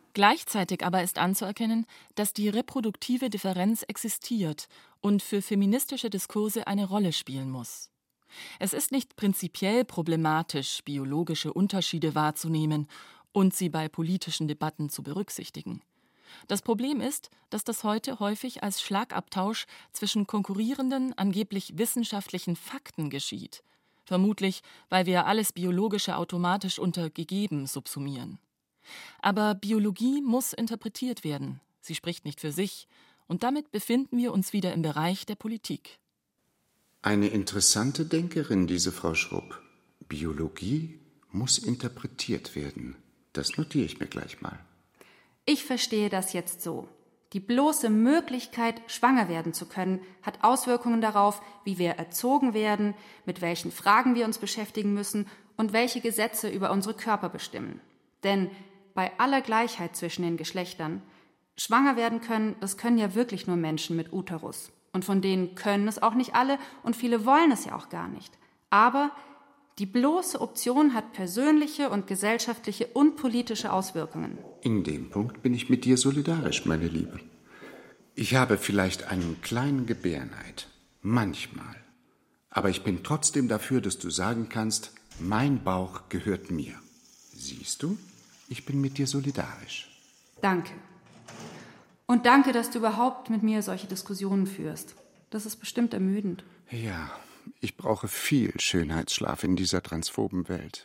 Gleichzeitig aber ist anzuerkennen, dass die reproduktive Differenz existiert und für feministische Diskurse eine Rolle spielen muss. Es ist nicht prinzipiell problematisch, biologische Unterschiede wahrzunehmen und sie bei politischen Debatten zu berücksichtigen. Das Problem ist, dass das heute häufig als Schlagabtausch zwischen konkurrierenden, angeblich wissenschaftlichen Fakten geschieht. Vermutlich, weil wir alles Biologische automatisch unter gegeben subsumieren. Aber Biologie muss interpretiert werden. Sie spricht nicht für sich. Und damit befinden wir uns wieder im Bereich der Politik. Eine interessante Denkerin, diese Frau Schrupp. Biologie muss interpretiert werden. Das notiere ich mir gleich mal. Ich verstehe das jetzt so. Die bloße Möglichkeit, schwanger werden zu können, hat Auswirkungen darauf, wie wir erzogen werden, mit welchen Fragen wir uns beschäftigen müssen und welche Gesetze über unsere Körper bestimmen. Denn bei aller Gleichheit zwischen den Geschlechtern, schwanger werden können, das können ja wirklich nur Menschen mit Uterus. Und von denen können es auch nicht alle und viele wollen es ja auch gar nicht. Aber die bloße Option hat persönliche und gesellschaftliche und politische Auswirkungen. In dem Punkt bin ich mit dir solidarisch, meine Liebe. Ich habe vielleicht einen kleinen Gebärneid. Manchmal. Aber ich bin trotzdem dafür, dass du sagen kannst, mein Bauch gehört mir. Siehst du? Ich bin mit dir solidarisch. Danke. Und danke, dass du überhaupt mit mir solche Diskussionen führst. Das ist bestimmt ermüdend. Ja, ich brauche viel Schönheitsschlaf in dieser transphoben Welt.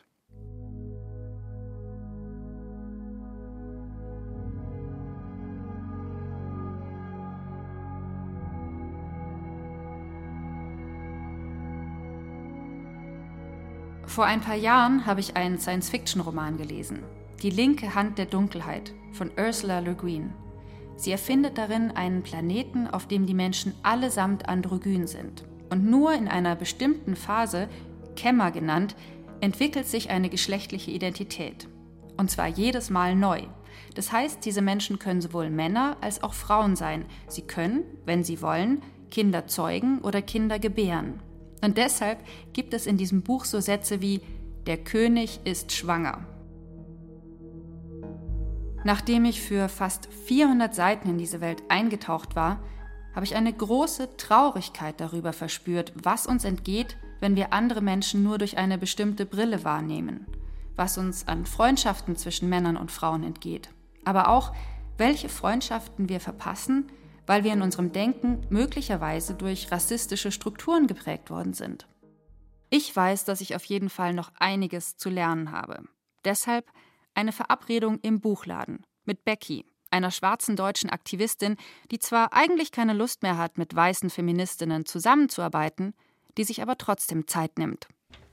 Vor ein paar Jahren habe ich einen Science-Fiction-Roman gelesen. Die linke Hand der Dunkelheit von Ursula Le Guin. Sie erfindet darin einen Planeten, auf dem die Menschen allesamt androgyn sind. Und nur in einer bestimmten Phase, Kämmer genannt, entwickelt sich eine geschlechtliche Identität. Und zwar jedes Mal neu. Das heißt, diese Menschen können sowohl Männer als auch Frauen sein. Sie können, wenn sie wollen, Kinder zeugen oder Kinder gebären. Und deshalb gibt es in diesem Buch so Sätze wie »Der König ist schwanger«. Nachdem ich für fast 400 Seiten in diese Welt eingetaucht war, habe ich eine große Traurigkeit darüber verspürt, was uns entgeht, wenn wir andere Menschen nur durch eine bestimmte Brille wahrnehmen, was uns an Freundschaften zwischen Männern und Frauen entgeht, aber auch, welche Freundschaften wir verpassen, weil wir in unserem Denken möglicherweise durch rassistische Strukturen geprägt worden sind. Ich weiß, dass ich auf jeden Fall noch einiges zu lernen habe. Deshalb eine Verabredung im Buchladen mit Becky, einer schwarzen deutschen Aktivistin, die zwar eigentlich keine Lust mehr hat, mit weißen Feministinnen zusammenzuarbeiten, die sich aber trotzdem Zeit nimmt.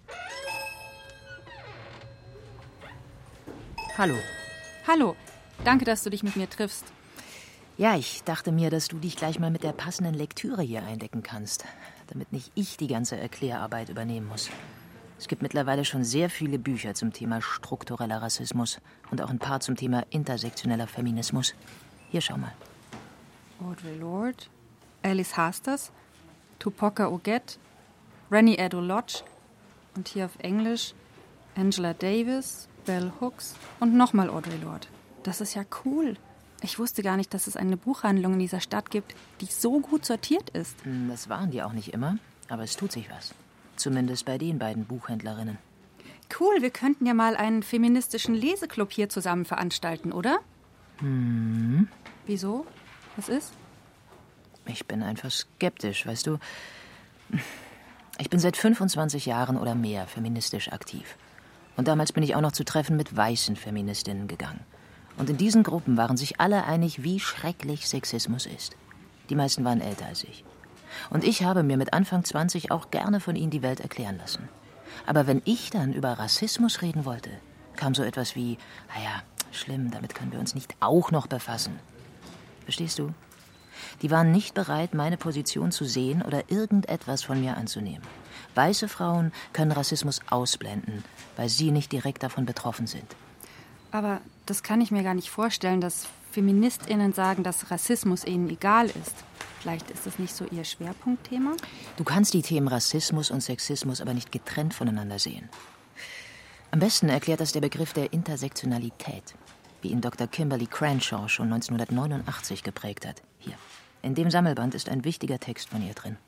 Hallo. Hallo, danke, dass du dich mit mir triffst. Ja, ich dachte mir, dass du dich gleich mal mit der passenden Lektüre hier eindecken kannst, damit nicht ich die ganze Erklärarbeit übernehmen muss. Es gibt mittlerweile schon sehr viele Bücher zum Thema struktureller Rassismus und auch ein paar zum Thema intersektioneller Feminismus. Hier, schau mal. Audre Lorde, Alice Hasters, Tupoka Oget, Rennie Edo Lodge und hier auf Englisch Angela Davis, Bell Hooks und nochmal Audre Lorde. Das ist ja cool. Ich wusste gar nicht, dass es eine Buchhandlung in dieser Stadt gibt, die so gut sortiert ist. Das waren die auch nicht immer, aber es tut sich was. Zumindest bei den beiden Buchhändlerinnen. Cool, wir könnten ja mal einen feministischen Leseclub hier zusammen veranstalten, oder? Wieso? Was ist? Ich bin einfach skeptisch, weißt du. Ich bin seit 25 Jahren oder mehr feministisch aktiv. Und damals bin ich auch noch zu Treffen mit weißen Feministinnen gegangen. Und in diesen Gruppen waren sich alle einig, wie schrecklich Sexismus ist. Die meisten waren älter als ich. Und ich habe mir mit Anfang 20 auch gerne von ihnen die Welt erklären lassen. Aber wenn ich dann über Rassismus reden wollte, kam so etwas wie, naja, schlimm, damit können wir uns nicht auch noch befassen. Verstehst du? Die waren nicht bereit, meine Position zu sehen oder irgendetwas von mir anzunehmen. Weiße Frauen können Rassismus ausblenden, weil sie nicht direkt davon betroffen sind. Aber das kann ich mir gar nicht vorstellen, dass FeministInnen sagen, dass Rassismus ihnen egal ist. Vielleicht ist das nicht so ihr Schwerpunktthema? Du kannst die Themen Rassismus und Sexismus aber nicht getrennt voneinander sehen. Am besten erklärt das der Begriff der Intersektionalität. wie ihn Dr. Kimberly Crenshaw schon 1989 geprägt hat. Hier, in dem Sammelband ist ein wichtiger Text von ihr drin.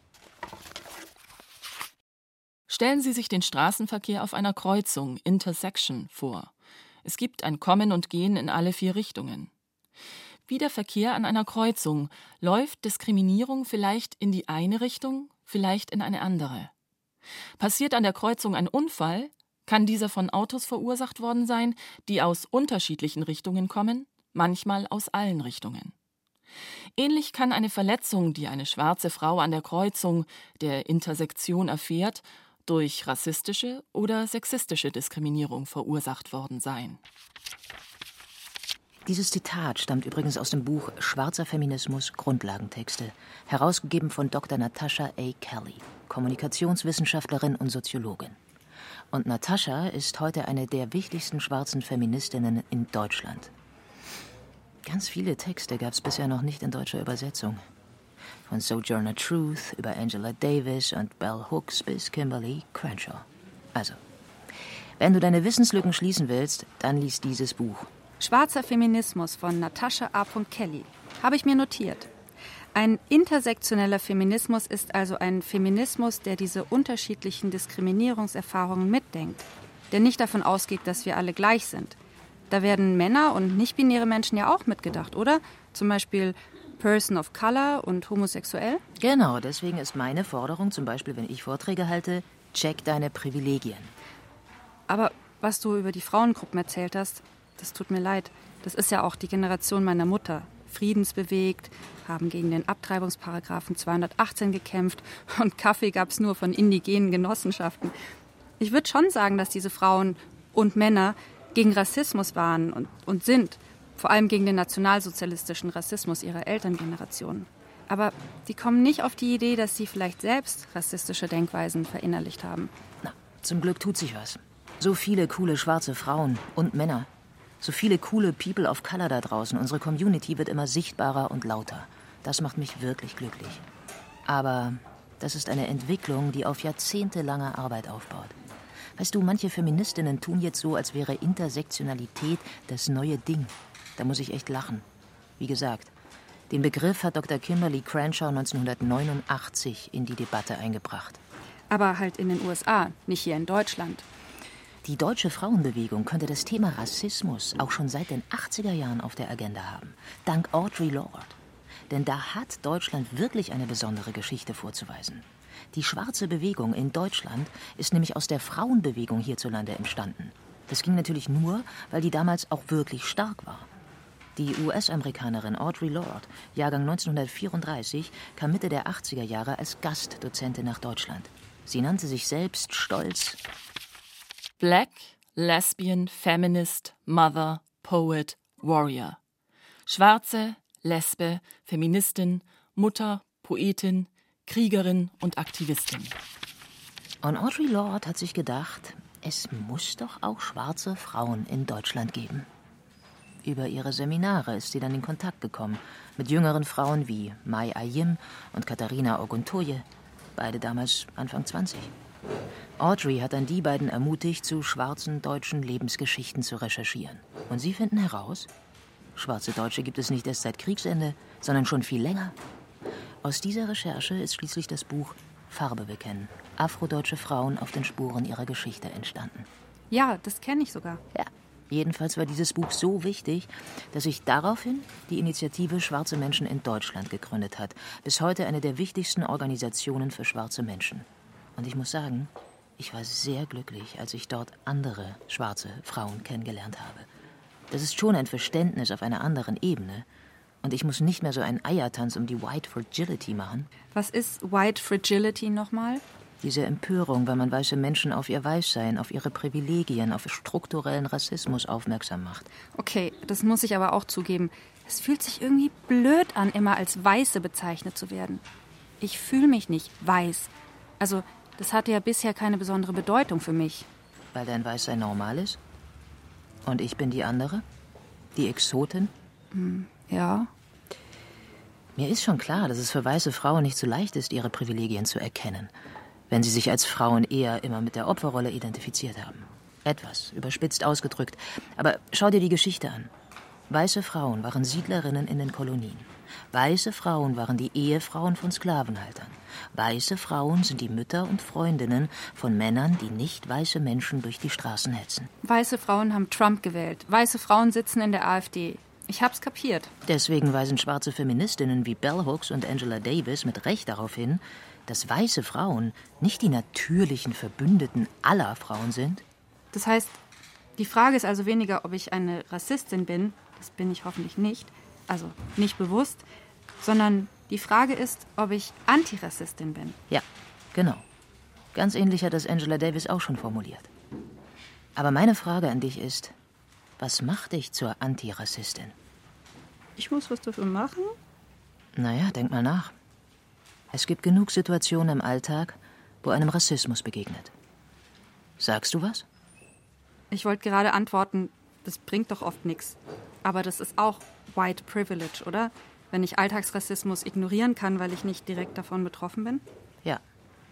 Stellen Sie sich den Straßenverkehr auf einer Kreuzung, Intersection, vor. Es gibt ein Kommen und Gehen in alle 4 Richtungen. Wie der Verkehr an einer Kreuzung läuft Diskriminierung vielleicht in die eine Richtung, vielleicht in eine andere. Passiert an der Kreuzung ein Unfall, kann dieser von Autos verursacht worden sein, die aus unterschiedlichen Richtungen kommen, manchmal aus allen Richtungen. Ähnlich kann eine Verletzung, die eine schwarze Frau an der Kreuzung der Intersektion erfährt, durch rassistische oder sexistische Diskriminierung verursacht worden sein. Dieses Zitat stammt übrigens aus dem Buch Schwarzer Feminismus – Grundlagentexte, herausgegeben von Dr. Natasha A. Kelly, Kommunikationswissenschaftlerin und Soziologin. Und Natascha ist heute eine der wichtigsten schwarzen Feministinnen in Deutschland. Ganz viele Texte gab es bisher noch nicht in deutscher Übersetzung. Von Sojourner Truth über Angela Davis und Bell Hooks bis Kimberly Crenshaw. Also, wenn du deine Wissenslücken schließen willst, dann lies dieses Buch. Schwarzer Feminismus von Natasha A. Kelly. Habe ich mir notiert. Ein intersektioneller Feminismus ist also ein Feminismus, der diese unterschiedlichen Diskriminierungserfahrungen mitdenkt, der nicht davon ausgeht, dass wir alle gleich sind. Da werden Männer und nicht-binäre Menschen ja auch mitgedacht, oder? Zum Beispiel Person of Color und homosexuell? Genau, deswegen ist meine Forderung, zum Beispiel, wenn ich Vorträge halte, check deine Privilegien. Aber was du über die Frauengruppen erzählt hast, das tut mir leid. Das ist ja auch die Generation meiner Mutter. Friedensbewegt, haben gegen den Abtreibungsparagraphen 218 gekämpft und Kaffee gab es nur von indigenen Genossenschaften. Ich würde schon sagen, dass diese Frauen und Männer gegen Rassismus waren und sind, vor allem gegen den nationalsozialistischen Rassismus ihrer Elterngeneration. Aber die kommen nicht auf die Idee, dass sie vielleicht selbst rassistische Denkweisen verinnerlicht haben. Na, zum Glück tut sich was. So viele coole schwarze Frauen und Männer. So viele coole People of Color da draußen. Unsere Community wird immer sichtbarer und lauter. Das macht mich wirklich glücklich. Aber das ist eine Entwicklung, die auf jahrzehntelanger Arbeit aufbaut. Weißt du, manche Feministinnen tun jetzt so, als wäre Intersektionalität das neue Ding. Da muss ich echt lachen. Wie gesagt, den Begriff hat Dr. Kimberly Crenshaw 1989 in die Debatte eingebracht. Aber halt in den USA, nicht hier in Deutschland. Die deutsche Frauenbewegung könnte das Thema Rassismus auch schon seit den 80er Jahren auf der Agenda haben. Dank Audre Lorde. Denn da hat Deutschland wirklich eine besondere Geschichte vorzuweisen. Die schwarze Bewegung in Deutschland ist nämlich aus der Frauenbewegung hierzulande entstanden. Das ging natürlich nur, weil die damals auch wirklich stark war. Die US-Amerikanerin Audre Lorde, Jahrgang 1934, kam Mitte der 80er Jahre als Gastdozentin nach Deutschland. Sie nannte sich selbst stolz Black, Lesbian, Feminist, Mother, Poet, Warrior. Schwarze, Lesbe, Feministin, Mutter, Poetin, Kriegerin und Aktivistin. Und Audre Lorde hat sich gedacht, es muss doch auch schwarze Frauen in Deutschland geben. Über ihre Seminare ist sie dann in Kontakt gekommen mit jüngeren Frauen wie Mai Ayim und Katharina Oguntoye, beide damals Anfang 20. Audre hat dann die beiden ermutigt, zu schwarzen deutschen Lebensgeschichten zu recherchieren. Und sie finden heraus, schwarze Deutsche gibt es nicht erst seit Kriegsende, sondern schon viel länger. Aus dieser Recherche ist schließlich das Buch Farbe bekennen. Afrodeutsche Frauen auf den Spuren ihrer Geschichte entstanden. Ja, das kenne ich sogar. Ja, jedenfalls war dieses Buch so wichtig, dass sich daraufhin die Initiative Schwarze Menschen in Deutschland gegründet hat. Bis heute eine der wichtigsten Organisationen für schwarze Menschen. Und ich muss sagen, ich war sehr glücklich, als ich dort andere schwarze Frauen kennengelernt habe. Das ist schon ein Verständnis auf einer anderen Ebene. Und ich muss nicht mehr so einen Eiertanz um die White Fragility machen. Was ist White Fragility nochmal? Diese Empörung, wenn man weiße Menschen auf ihr Weißsein, auf ihre Privilegien, auf strukturellen Rassismus aufmerksam macht. Okay, das muss ich aber auch zugeben. Es fühlt sich irgendwie blöd an, immer als Weiße bezeichnet zu werden. Ich fühle mich nicht weiß. Also, das hatte ja bisher keine besondere Bedeutung für mich. Weil dein Weißsein normal ist? Und ich bin die andere? Die Exotin? Ja. Mir ist schon klar, dass es für weiße Frauen nicht so leicht ist, ihre Privilegien zu erkennen, wenn sie sich als Frauen eher immer mit der Opferrolle identifiziert haben. Etwas überspitzt ausgedrückt. Aber schau dir die Geschichte an. Weiße Frauen waren Siedlerinnen in den Kolonien. Weiße Frauen waren die Ehefrauen von Sklavenhaltern. Weiße Frauen sind die Mütter und Freundinnen von Männern, die nicht weiße Menschen durch die Straßen hetzen. Weiße Frauen haben Trump gewählt. Weiße Frauen sitzen in der AfD. Ich hab's kapiert. Deswegen weisen schwarze Feministinnen wie Bell Hooks und Angela Davis mit Recht darauf hin, dass weiße Frauen nicht die natürlichen Verbündeten aller Frauen sind. Das heißt, die Frage ist also weniger, ob ich eine Rassistin bin, das bin ich hoffentlich nicht, also nicht bewusst, sondern die Frage ist, ob ich Antirassistin bin. Ja, genau. Ganz ähnlich hat das Angela Davis auch schon formuliert. Aber meine Frage an dich ist, was macht dich zur Antirassistin? Ich muss was dafür machen? Naja, denk mal nach. Es gibt genug Situationen im Alltag, wo einem Rassismus begegnet. Sagst du was? Ich wollte gerade antworten, das bringt doch oft nichts. Aber das ist auch White Privilege, oder? Wenn ich Alltagsrassismus ignorieren kann, weil ich nicht direkt davon betroffen bin? Ja.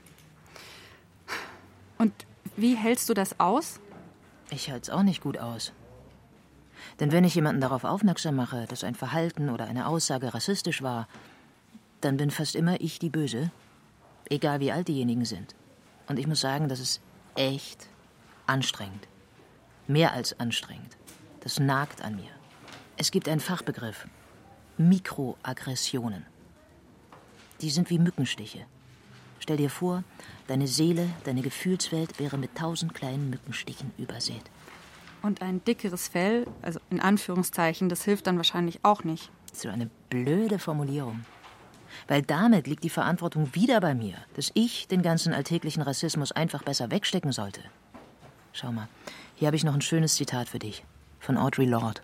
Und wie hältst du das aus? Ich halte es auch nicht gut aus. Denn wenn ich jemanden darauf aufmerksam mache, dass ein Verhalten oder eine Aussage rassistisch war, dann bin fast immer ich die Böse, egal wie alt diejenigen sind. Und ich muss sagen, das ist echt anstrengend. Mehr als anstrengend. Das nagt an mir. Es gibt einen Fachbegriff. Mikroaggressionen. Die sind wie Mückenstiche. Stell dir vor, deine Seele, deine Gefühlswelt wäre mit 1000 kleinen Mückenstichen übersät. Und ein dickeres Fell, also in Anführungszeichen, das hilft dann wahrscheinlich auch nicht. So eine blöde Formulierung. Weil damit liegt die Verantwortung wieder bei mir, dass ich den ganzen alltäglichen Rassismus einfach besser wegstecken sollte. Schau mal, hier habe ich noch ein schönes Zitat für dich, von Audre Lorde.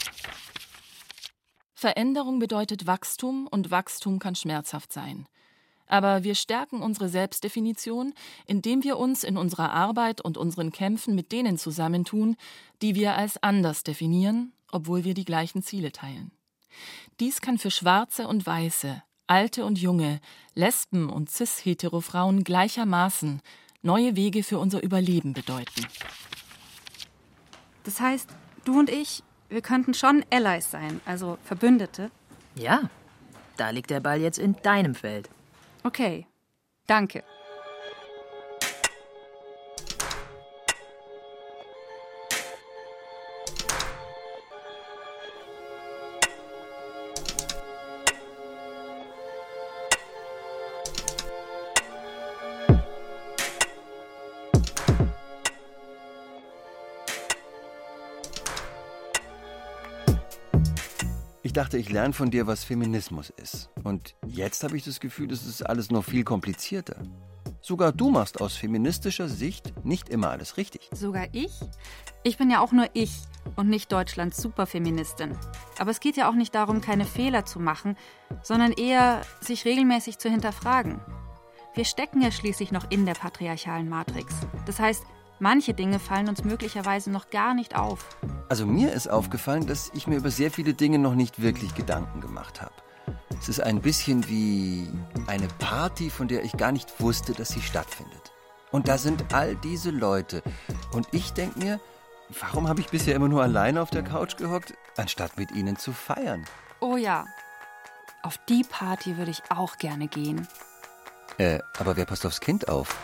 Veränderung bedeutet Wachstum und Wachstum kann schmerzhaft sein. Aber wir stärken unsere Selbstdefinition, indem wir uns in unserer Arbeit und unseren Kämpfen mit denen zusammentun, die wir als anders definieren, obwohl wir die gleichen Ziele teilen. Dies kann für Schwarze und Weiße, Alte und Junge, Lesben und cis-hetero-Frauen gleichermaßen neue Wege für unser Überleben bedeuten. Das heißt, du und ich, wir könnten schon Allies sein, also Verbündete. Ja, da liegt der Ball jetzt in deinem Feld. Okay, danke. Ich dachte, ich lerne von dir, was Feminismus ist. Und jetzt habe ich das Gefühl, es ist alles noch viel komplizierter. Sogar du machst aus feministischer Sicht nicht immer alles richtig. Sogar ich? Ich bin ja auch nur ich und nicht Deutschlands Superfeministin. Aber es geht ja auch nicht darum, keine Fehler zu machen, sondern eher, sich regelmäßig zu hinterfragen. Wir stecken ja schließlich noch in der patriarchalen Matrix. Das heißt, manche Dinge fallen uns möglicherweise noch gar nicht auf. Also mir ist aufgefallen, dass ich mir über sehr viele Dinge noch nicht wirklich Gedanken gemacht habe. Es ist ein bisschen wie eine Party, von der ich gar nicht wusste, dass sie stattfindet. Und da sind all diese Leute. Und ich denke mir, warum habe ich bisher immer nur alleine auf der Couch gehockt, anstatt mit ihnen zu feiern? Oh ja, auf die Party würde ich auch gerne gehen. Aber wer passt aufs Kind auf?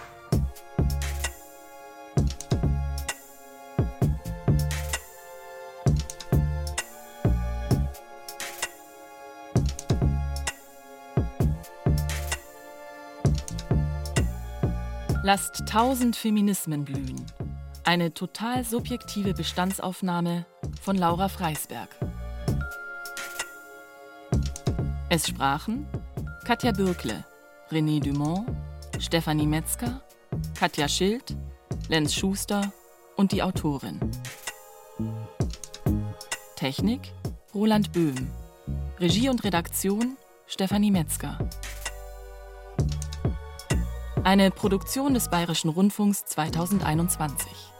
Lasst 1000 Feminismen blühen. Eine total subjektive Bestandsaufnahme von Laura Freisberg. Es sprachen Katja Bürkle, René Dumont, Stefanie Metzger, Katja Schild, Lenz Schuster und die Autorin. Technik Roland Böhm. Regie und Redaktion Stefanie Metzger. Eine Produktion des Bayerischen Rundfunks 2021.